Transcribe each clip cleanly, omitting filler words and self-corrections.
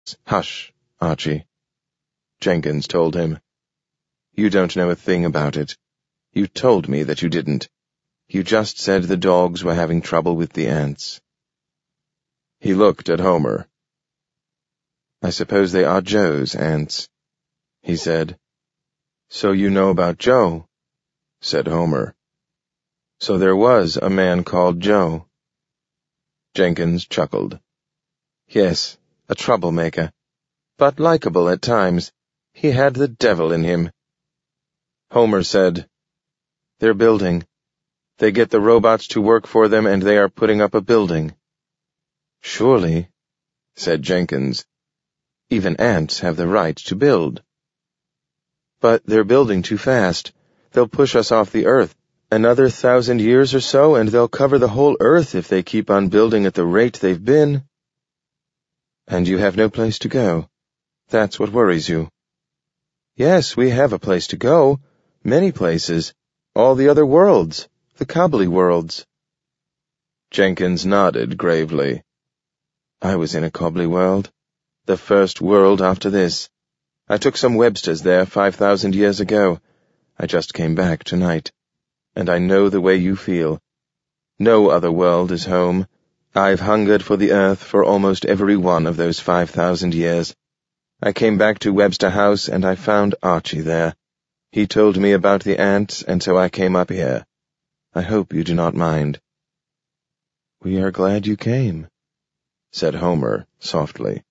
Hush, Archie, Jenkins told him. You don't know a thing about it. You told me that you didn't. You just said the dogs were having trouble with the ants. He looked at Homer. I suppose they are Joe's ants, he said. So you know about Joe, said Homer. So there was a man called Joe. Jenkins chuckled. Yes, a troublemaker, but likable at times. He had the devil in him. Homer said, They're building. They get the robots to work for them and they are putting up a building. Surely, said Jenkins, even ants have the right to build. But they're building too fast. They'll push us off the earth. Another 1,000 years or so, and they'll cover the whole earth if they keep on building at the rate they've been. And you have no place to go. That's what worries you. Yes, we have a place to go. Many places. All the other worlds. The Cobbly worlds. Jenkins nodded gravely. I was in a Cobbly world. The first world after this. I took some Websters there 5,000 years ago. I just came back tonight. And I know the way you feel. No other world is home. I've hungered for the earth for almost every one of those 5,000 years. I came back to Webster House and I found Archie there. He told me about the ants, and so I came up here. I hope you do not mind. We are glad you came, said Homer softly.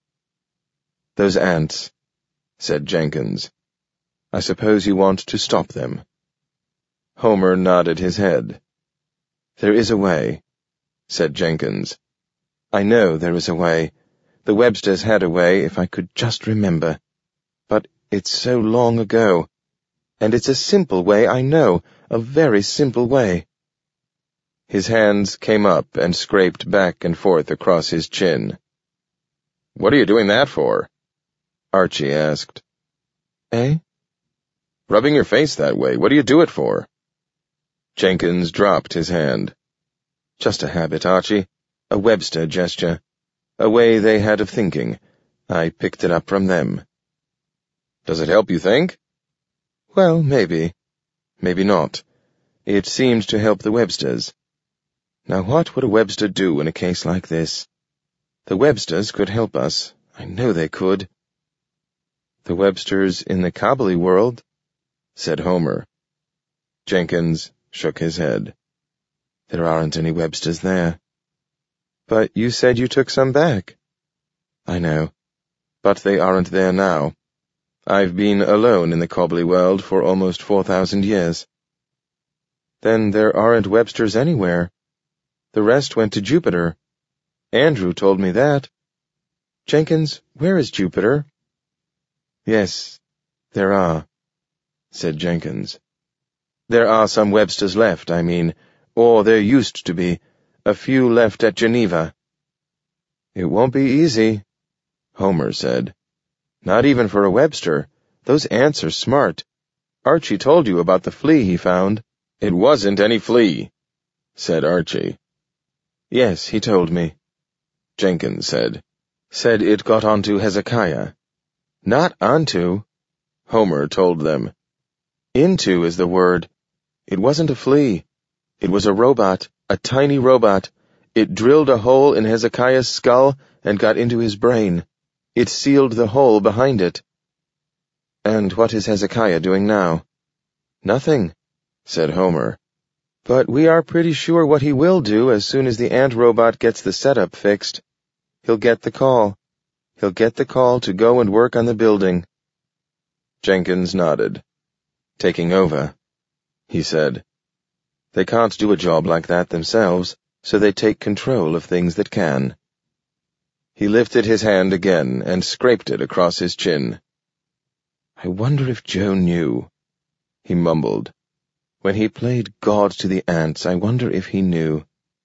Those ants, said Jenkins. I suppose you want to stop them. Homer nodded his head. There is a way, said Jenkins. I know there is a way. The Websters had a way, if I could just remember. But it's so long ago. And it's a simple way, I know, a very simple way. His hands came up and scraped back and forth across his chin. What are you doing that for? Archie asked. Eh? Rubbing your face that way, what do you do it for? Jenkins dropped his hand. Just a habit, Archie. A Webster gesture. A way they had of thinking. I picked it up from them. Does it help you think? Well, maybe. Maybe not. It seemed to help the Websters. Now what would a Webster do in a case like this? The Websters could help us. I know they could. The Websters in the Cobbly world, said Homer. Jenkins shook his head. There aren't any Websters there. But you said you took some back. I know, but they aren't there now. I've been alone in the Cobbly world for almost 4,000 years. Then there aren't Websters anywhere. The rest went to Jupiter. Andrew told me that. Jenkins, where is Jupiter? Yes, there are, said Jenkins. There are some Websters left, I mean, or there used to be, a few left at Geneva. It won't be easy, Homer said. Not even for a Webster. Those ants are smart. Archie told you about the flea he found. It wasn't any flea, said Archie. Yes, he told me, Jenkins said. Said it got onto Hezekiah. Not onto, Homer told them. Into is the word. It wasn't a flea. It was a robot, a tiny robot. It drilled a hole in Hezekiah's skull and got into his brain. It sealed the hole behind it. And what is Hezekiah doing now? Nothing, said Homer. But we are pretty sure what he will do as soon as the ant robot gets the setup fixed. He'll get the call. He'll get the call to go and work on the building. Jenkins nodded. Taking over, he said. They can't do a job like that themselves, so they take control of things that can. He lifted his hand again and scraped it across his chin. I wonder if Joe knew, he mumbled. When he played God to the ants, I wonder if he knew.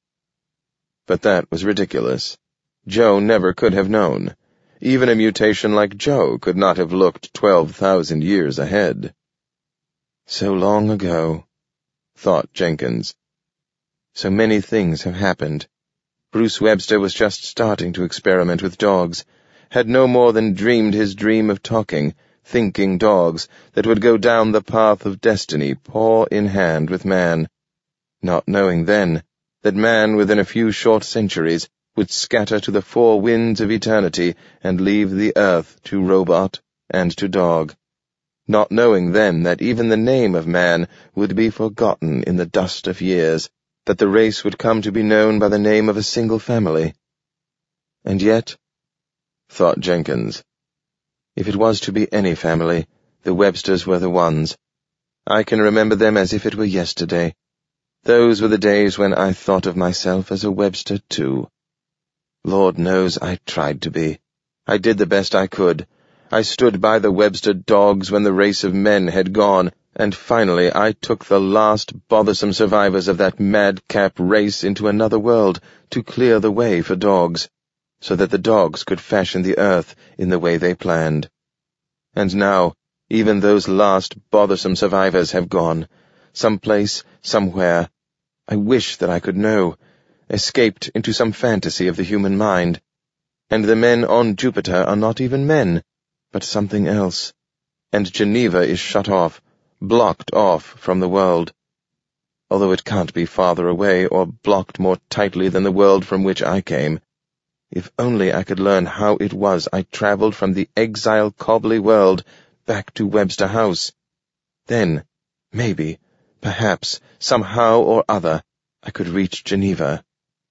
But that was ridiculous. Joe never could have known. Even a mutation like Joe could not have looked 12,000 years ahead. So long ago, thought Jenkins. So many things have happened. Bruce Webster was just starting to experiment with dogs, had no more than dreamed his dream of talking, thinking dogs that would go down the path of destiny, paw in hand with man, not knowing then that man within a few short centuries would scatter to the four winds of eternity and leave the earth to robot and to dog, not knowing then that even the name of man would be forgotten in the dust of years, that the race would come to be known by the name of a single family. And yet, thought Jenkins, if it was to be any family, the Websters were the ones. I can remember them as if it were yesterday. Those were the days when I thought of myself as a Webster too. Lord knows I tried to be. I did the best I could. I stood by the Webster dogs when the race of men had gone, and finally I took the last bothersome survivors of that madcap race into another world to clear the way for dogs, so that the dogs could fashion the earth in the way they planned. And now, even those last bothersome survivors have gone, someplace, somewhere. I wish that I could know, escaped into some fantasy of the human mind. And the men on Jupiter are not even men, but something else. And Geneva is shut off, blocked off from the world. Although it can't be farther away or blocked more tightly than the world from which I came. If only I could learn how it was I traveled from the exile cobbly world back to Webster House. Then, maybe, perhaps, somehow or other, I could reach Geneva.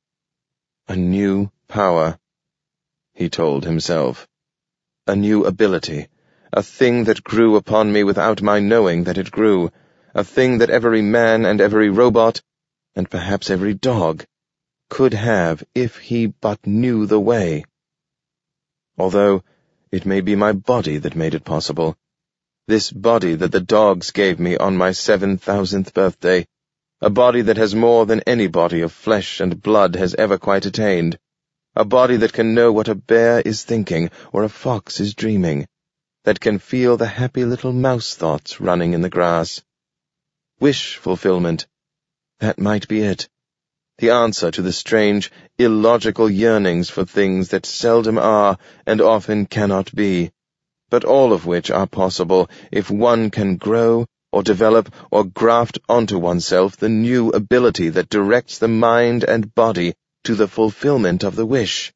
A new power, he told himself. A new ability, a thing that grew upon me without my knowing that it grew, a thing that every man and every robot, and perhaps every dog, could have if he but knew the way. Although it may be my body that made it possible, this body that the dogs gave me on my 7,000th birthday, a body that has more than any body of flesh and blood has ever quite attained, a body that can know what a bear is thinking or a fox is dreaming, that can feel the happy little mouse thoughts running in the grass. Wish fulfillment, that might be it. The answer to the strange, illogical yearnings for things that seldom are and often cannot be, but all of which are possible if one can grow or develop or graft onto oneself the new ability that directs the mind and body to the fulfillment of the wish.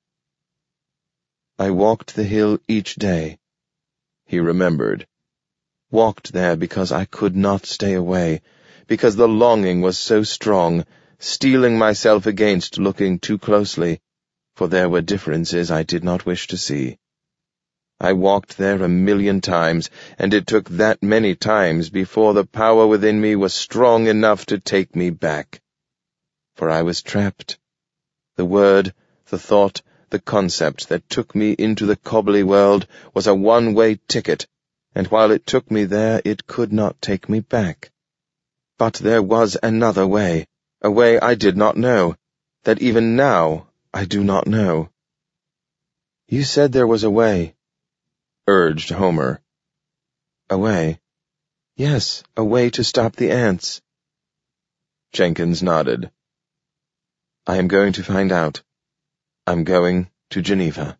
I walked the hill each day, he remembered. Walked there because I could not stay away, because the longing was so strong, steeling myself against looking too closely, for there were differences I did not wish to see. I walked there 1,000,000 times, and it took that many times before the power within me was strong enough to take me back. For I was trapped. The word, the thought, the concept that took me into the cobbly world was a one-way ticket, and while it took me there, it could not take me back. But there was another way, a way I did not know, that even now I do not know. You said there was a way, urged Homer. A way? Yes, a way to stop the ants. Jenkins nodded. I am going to find out. I'm going to Geneva.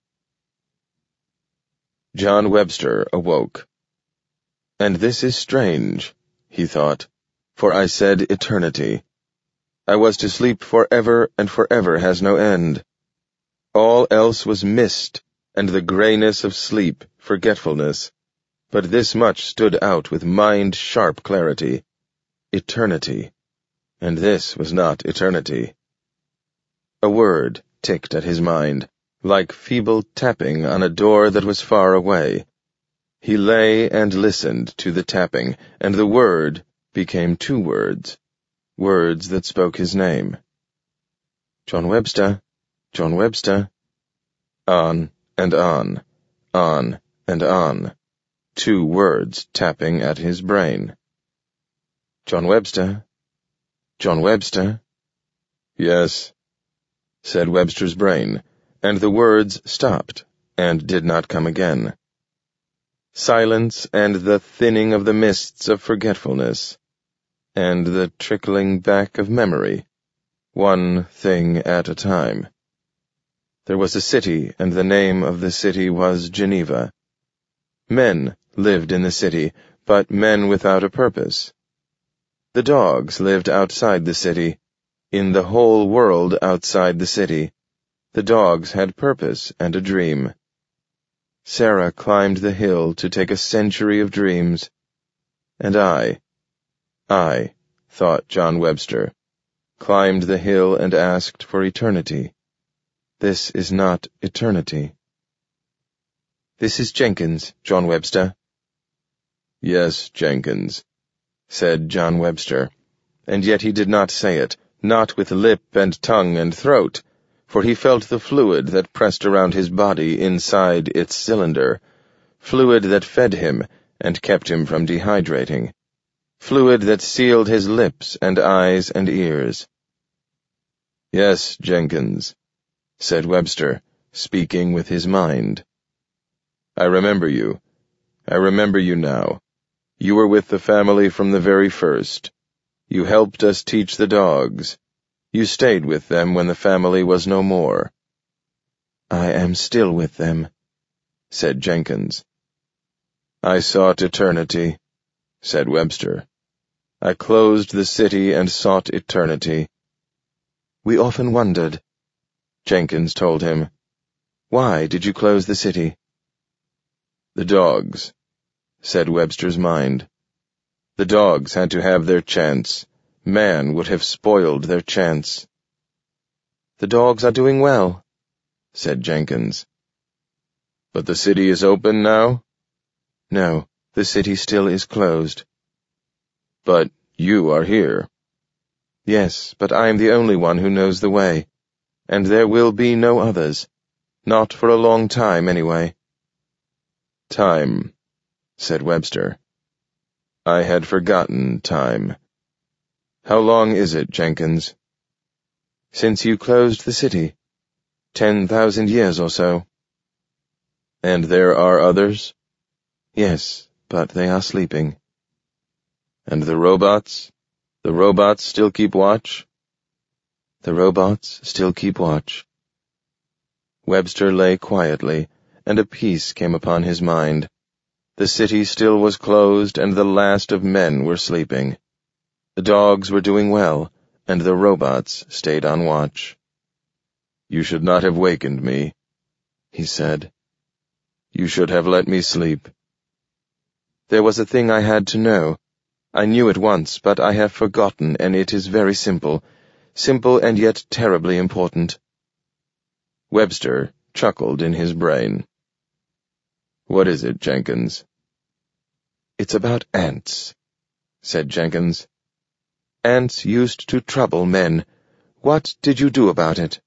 John Webster awoke. And this is strange, he thought, for I said eternity. I was to sleep forever, and forever has no end. All else was mist, and the grayness of sleep, forgetfulness. But this much stood out with mind-sharp clarity. Eternity. And this was not eternity. A word ticked at his mind, like feeble tapping on a door that was far away. He lay and listened to the tapping, and the word became two words, words that spoke his name. John Webster, John Webster. On and on, on and on. Two words tapping at his brain. John Webster, John Webster. Yes, said Webster's brain, and the words stopped and did not come again. Silence and the thinning of the mists of forgetfulness, and the trickling back of memory, one thing at a time. There was a city, and the name of the city was Geneva. Men lived in the city, but men without a purpose. The dogs lived outside the city. In the whole world outside the city, the dogs had purpose and a dream. Sarah climbed the hill to take a century of dreams. And I, thought John Webster, climbed the hill and asked for eternity. This is not eternity. This is Jenkins, John Webster. Yes, Jenkins, said John Webster, and yet he did not say it, not with lip and tongue and throat, for he felt the fluid that pressed around his body inside its cylinder, fluid that fed him and kept him from dehydrating, fluid that sealed his lips and eyes and ears. Yes, Jenkins, said Webster, speaking with his mind. I remember you. I remember you now. You were with the family from the very first. You helped us teach the dogs. You stayed with them when the family was no more. I am still with them, said Jenkins. I sought eternity, said Webster. I closed the city and sought eternity. We often wondered, Jenkins told him. Why did you close the city? The dogs, said Webster's mind. The dogs had to have their chance. Man would have spoiled their chance. The dogs are doing well, said Jenkins. But the city is open now? No, the city still is closed. But you are here. Yes, but I am the only one who knows the way, and there will be no others. Not for a long time, anyway. Time, said Webster. I had forgotten time. How long is it, Jenkins? Since you closed the city. 10,000 years or so. And there are others? Yes, but they are sleeping. And the robots? The robots still keep watch? The robots still keep watch. Webster lay quietly, and a peace came upon his mind. The city still was closed, and the last of men were sleeping. The dogs were doing well, and the robots stayed on watch. You should not have wakened me, he said. You should have let me sleep. There was a thing I had to know. I knew it once, but I have forgotten, and it is very simple and yet terribly important. Webster chuckled in his brain. What is it, Jenkins? It's about ants, said Jenkins. Ants used to trouble men. What did you do about it?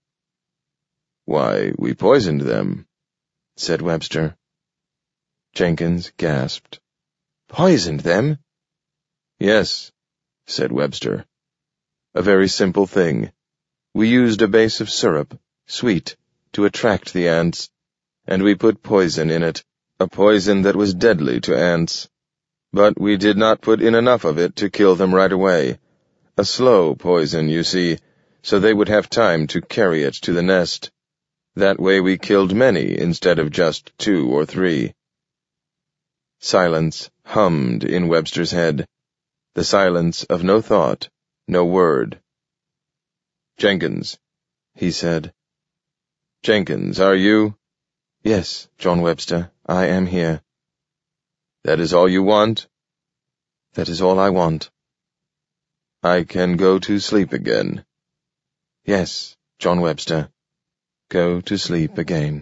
Why, we poisoned them, said Webster. Jenkins gasped. Poisoned them? Yes, said Webster. A very simple thing. We used a base of syrup, sweet, to attract the ants, and we put poison in it, a poison that was deadly to ants. But we did not put in enough of it to kill them right away. A slow poison, you see, so they would have time to carry it to the nest. That way we killed many instead of just 2 or 3. Silence hummed in Webster's head, the silence of no thought, no word. Jenkins, he said. Jenkins, are you? Yes, John Webster, I am here. That is all you want? That is all I want. I can go to sleep again. Yes, John Webster, go to sleep again.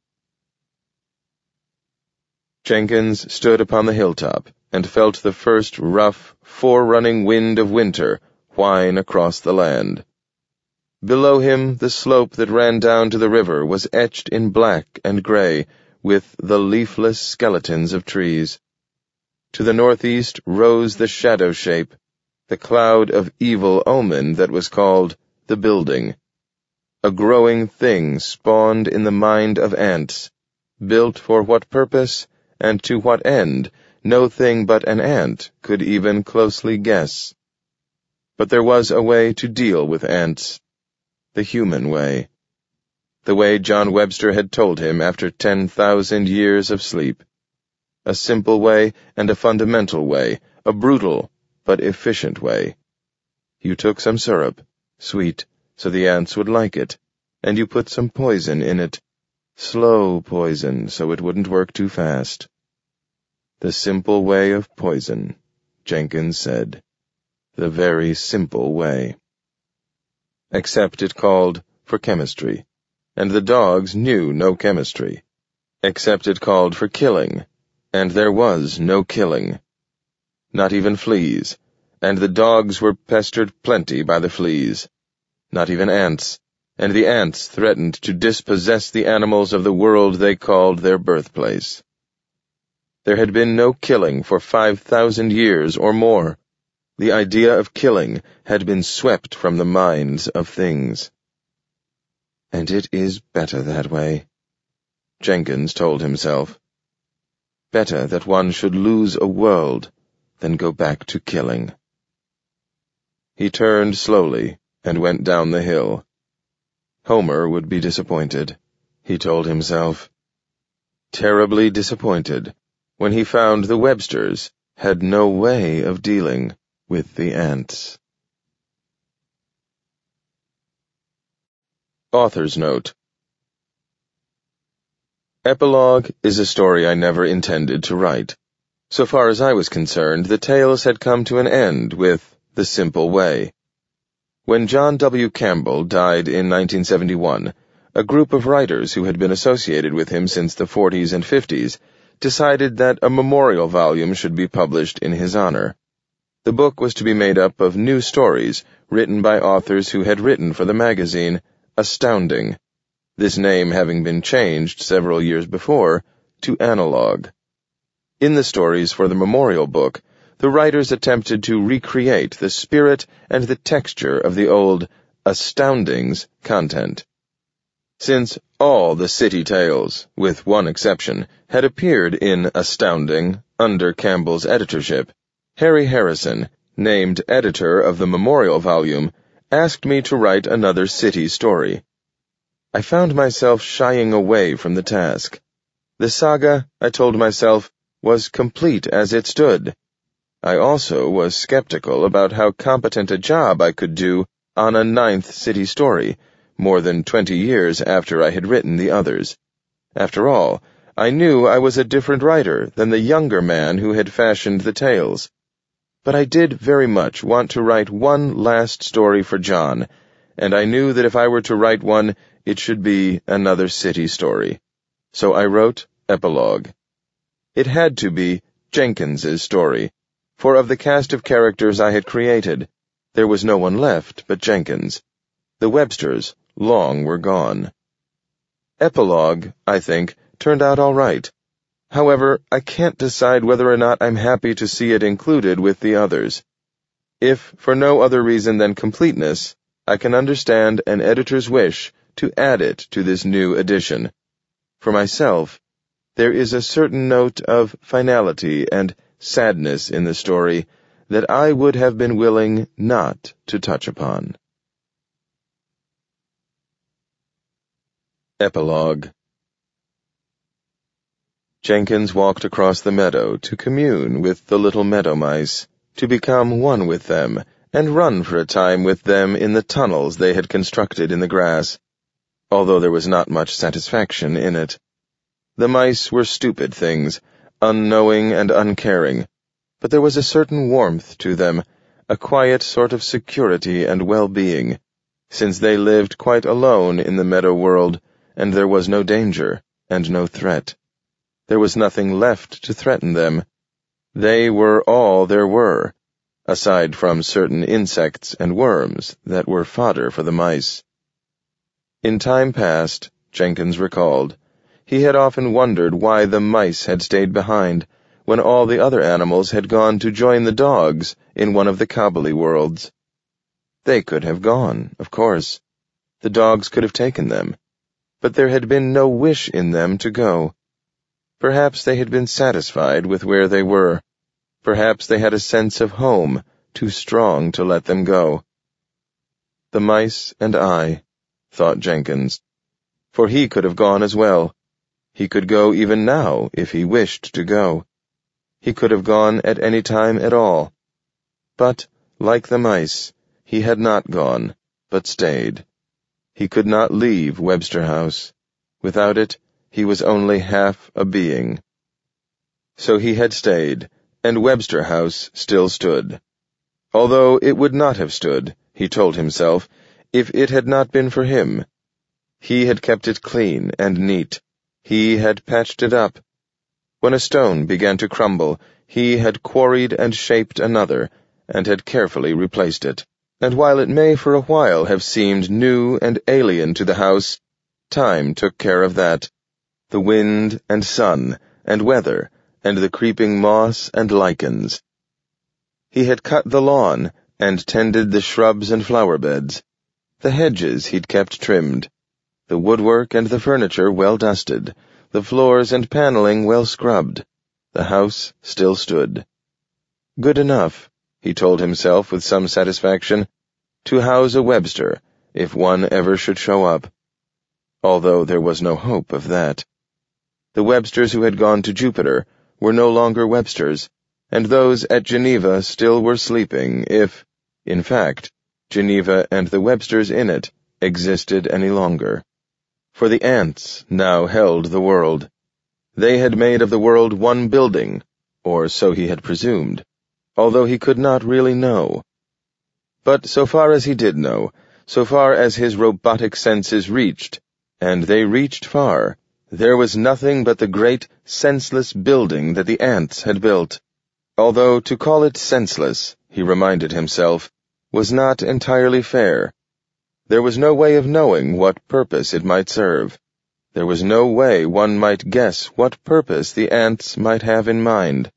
Jenkins stood upon the hilltop and felt the first rough, forerunning wind of winter whine across the land. Below him, the slope that ran down to the river was etched in black and gray with the leafless skeletons of trees. To the northeast rose the shadow shape, the cloud of evil omen that was called the building. A growing thing spawned in the mind of ants, built for what purpose and to what end no thing but an ant could even closely guess. But there was a way to deal with ants, the human way. the way John Webster had told him after 10,000 years of sleep. A simple way and a fundamental way, a brutal but efficient way. You took some syrup, sweet, so the ants would like it, and you put some poison in it, slow poison so it wouldn't work too fast. The simple way of poison, Jenkins said. The very simple way. Except it called for chemistry, and the dogs knew no chemistry. Except it called for killing, and there was no killing. Not even fleas, and the dogs were pestered plenty by the fleas. Not even ants, and the ants threatened to dispossess the animals of the world they called their birthplace. There had been no killing for 5,000 years or more. The idea of killing had been swept from the minds of things. And it is better that way, Jenkins told himself. Better that one should lose a world than go back to killing. He turned slowly and went down the hill. Homer would be disappointed, he told himself. Terribly disappointed when he found the Websters had no way of dealing with the ants. Author's Note. Epilogue is a story I never intended to write. So far as I was concerned, the tales had come to an end with The Simple Way. When John W. Campbell died in 1971, a group of writers who had been associated with him since the 40s and 50s decided that a memorial volume should be published in his honor. The book was to be made up of new stories written by authors who had written for the magazine Astounding, this name having been changed several years before to Analog. In the stories for the memorial book, the writers attempted to recreate the spirit and the texture of the old Astoundings content. Since all the city tales, with one exception, had appeared in Astounding under Campbell's editorship, Harry Harrison, named editor of the memorial volume, asked me to write another city story. I found myself shying away from the task. The saga, I told myself, was complete as it stood. I also was skeptical about how competent a job I could do on a 9th city story, more than 20 years after I had written the others. After all, I knew I was a different writer than the younger man who had fashioned the tales. But I did very much want to write one last story for John, and I knew that if I were to write one, it should be another city story. So I wrote Epilogue. It had to be Jenkins's story, for of the cast of characters I had created, there was no one left but Jenkins. The Websters long were gone. Epilogue, I think, turned out all right. However, I can't decide whether or not I'm happy to see it included with the others. If, for no other reason than completeness, I can understand an editor's wish to add it to this new edition. For myself, there is a certain note of finality and sadness in the story that I would have been willing not to touch upon. Epilogue. Jenkins walked across the meadow to commune with the little meadow mice, to become one with them, and run for a time with them in the tunnels they had constructed in the grass, although there was not much satisfaction in it. The mice were stupid things, unknowing and uncaring, but there was a certain warmth to them, a quiet sort of security and well-being, since they lived quite alone in the meadow world, and there was no danger and no threat. There was nothing left to threaten them. They were all there were, aside from certain insects and worms that were fodder for the mice. In time past, Jenkins recalled, he had often wondered why the mice had stayed behind, when all the other animals had gone to join the dogs in one of the Kabbali worlds. They could have gone, of course. The dogs could have taken them. But there had been no wish in them to go. Perhaps they had been satisfied with where they were. Perhaps they had a sense of home, too strong to let them go. The mice and I, thought Jenkins. for he could have gone as well. He could go even now if he wished to go. He could have gone at any time at all. But, like the mice, he had not gone, but stayed. He could not leave Webster House. Without it, he was only half a being. So he had stayed, and Webster House still stood. Although it would not have stood, he told himself, if it had not been for him. He had kept it clean and neat. He had patched it up. When a stone began to crumble, he had quarried and shaped another, and had carefully replaced it. And while it may for a while have seemed new and alien to the house, time took care of that. The wind and sun and weather and the creeping moss and lichens. He had cut the lawn and tended the shrubs and flower beds. The hedges he'd kept trimmed, the woodwork and the furniture well dusted, the floors and paneling well scrubbed. The house still stood. Good enough, he told himself with some satisfaction, to house a Webster, if one ever should show up. Although there was no hope of that. The Websters who had gone to Jupiter were no longer Websters, and those at Geneva still were sleeping if, in fact, Geneva and the Websters in it existed any longer. For the ants now held the world. They had made of the world one building, or so he had presumed, although he could not really know. But so far as he did know, so far as his robotic senses reached, and they reached far, there was nothing but the great, senseless building that the ants had built. Although to call it senseless, he reminded himself, was not entirely fair. There was no way of knowing what purpose it might serve. There was no way one might guess what purpose the ants might have in mind.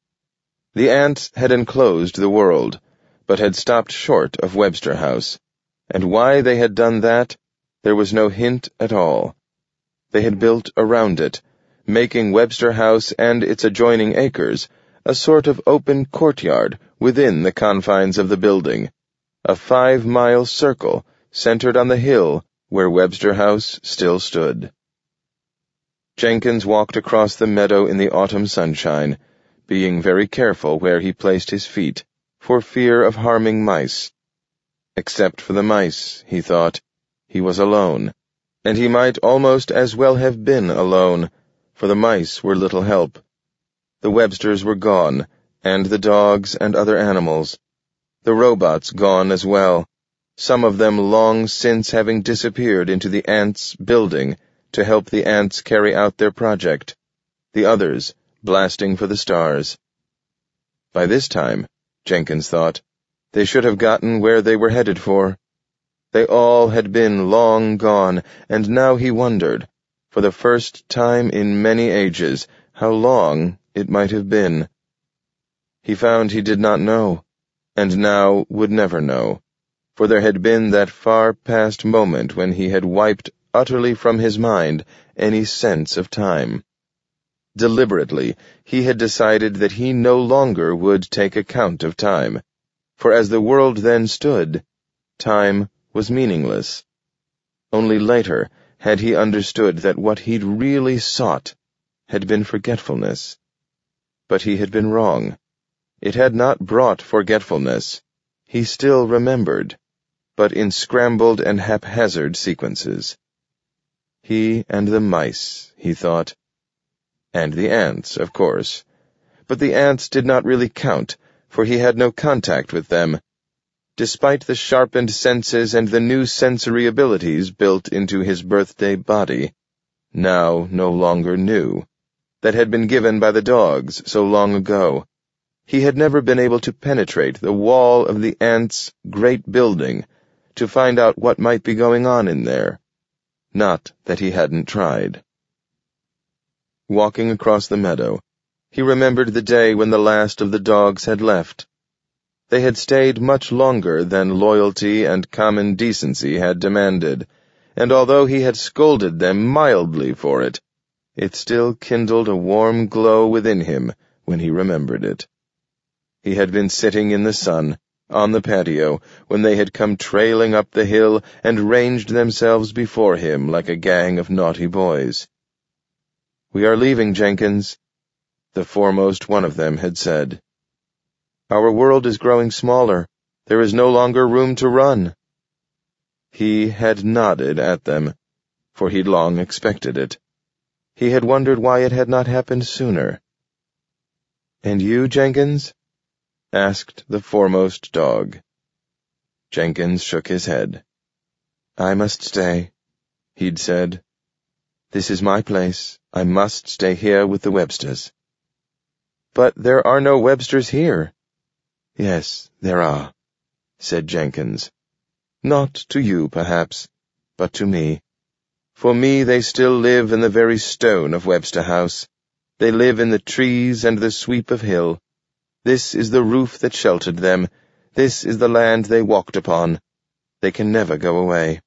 The ants had enclosed the world, but had stopped short of Webster House, and why they had done that, there was no hint at all. They had built around it, making Webster House and its adjoining acres a sort of open courtyard within the confines of the building, a 5-mile circle centered on the hill where Webster House still stood. Jenkins walked across the meadow in the autumn sunshine, being very careful where he placed his feet, for fear of harming mice. Except for the mice, he thought, he was alone, and he might almost as well have been alone, for the mice were little help. The Websters were gone, and the dogs and other animals. The robots gone as well, some of them long since having disappeared into the ants' building to help the ants carry out their project, the others blasting for the stars. By this time, Jenkins thought, they should have gotten where they were headed for. They all had been long gone, and now he wondered, for the first time in many ages, how long it might have been. He found he did not know, and now would never know, for there had been that far-past moment when he had wiped utterly from his mind any sense of time. Deliberately, he had decided that he no longer would take account of time, for as the world then stood, time was meaningless. Only later had he understood that what he'd really sought had been forgetfulness. But he had been wrong. It had not brought forgetfulness. He still remembered, but in scrambled and haphazard sequences. He and the mice, he thought. And the ants, of course. But the ants did not really count, for he had no contact with them. Despite the sharpened senses and the new sensory abilities built into his birthday body, now no longer new, that had been given by the dogs so long ago, he had never been able to penetrate the wall of the ants' great building to find out what might be going on in there. Not that he hadn't tried. Walking across the meadow, he remembered the day when the last of the dogs had left. They had stayed much longer than loyalty and common decency had demanded, and although he had scolded them mildly for it, it still kindled a warm glow within him when he remembered it. He had been sitting in the sun, on the patio, when they had come trailing up the hill and ranged themselves before him like a gang of naughty boys. "We are leaving, Jenkins," the foremost one of them had said. "Our world is growing smaller. There is no longer room to run." He had nodded at them, for he'd long expected it. He had wondered why it had not happened sooner. "And you, Jenkins?" asked the foremost dog. Jenkins shook his head. "I must stay," he'd said. "This is my place. I must stay here with the Websters." "But there are no Websters here." "Yes, there are," said Jenkins. "Not to you, perhaps, but to me. For me they still live in the very stone of Webster House. They live in the trees and the sweep of hill. This is the roof that sheltered them. This is the land they walked upon. They can never go away."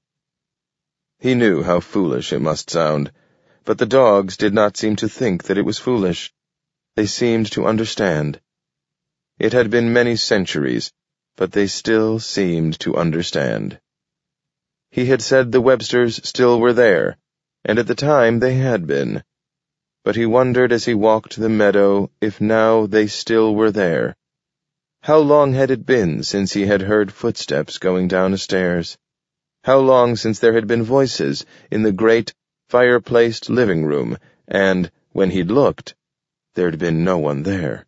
He knew how foolish it must sound, but the dogs did not seem to think that it was foolish. They seemed to understand. It had been many centuries, but they still seemed to understand. He had said the Websters still were there, and at the time they had been. But he wondered as he walked the meadow if now they still were there. How long had it been since he had heard footsteps going down the stairs? How long since there had been voices in the great, fireplaced living room, and, when he'd looked, there'd been no one there.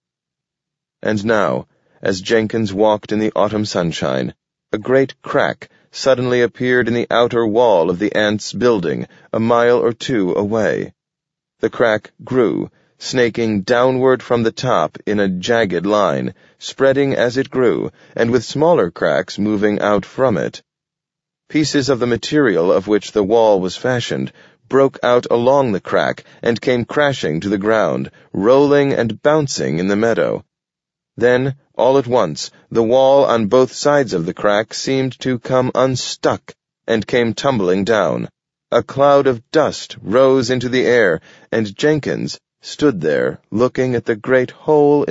And now, as Jenkins walked in the autumn sunshine, a great crack suddenly appeared in the outer wall of the ants' building, a mile or two away. The crack grew, snaking downward from the top in a jagged line, spreading as it grew, and with smaller cracks moving out from it. Pieces of the material of which the wall was fashioned broke out along the crack and came crashing to the ground, rolling and bouncing in the meadow. Then, all at once, the wall on both sides of the crack seemed to come unstuck and came tumbling down. A cloud of dust rose into the air, and Jenkins stood there looking at the great hole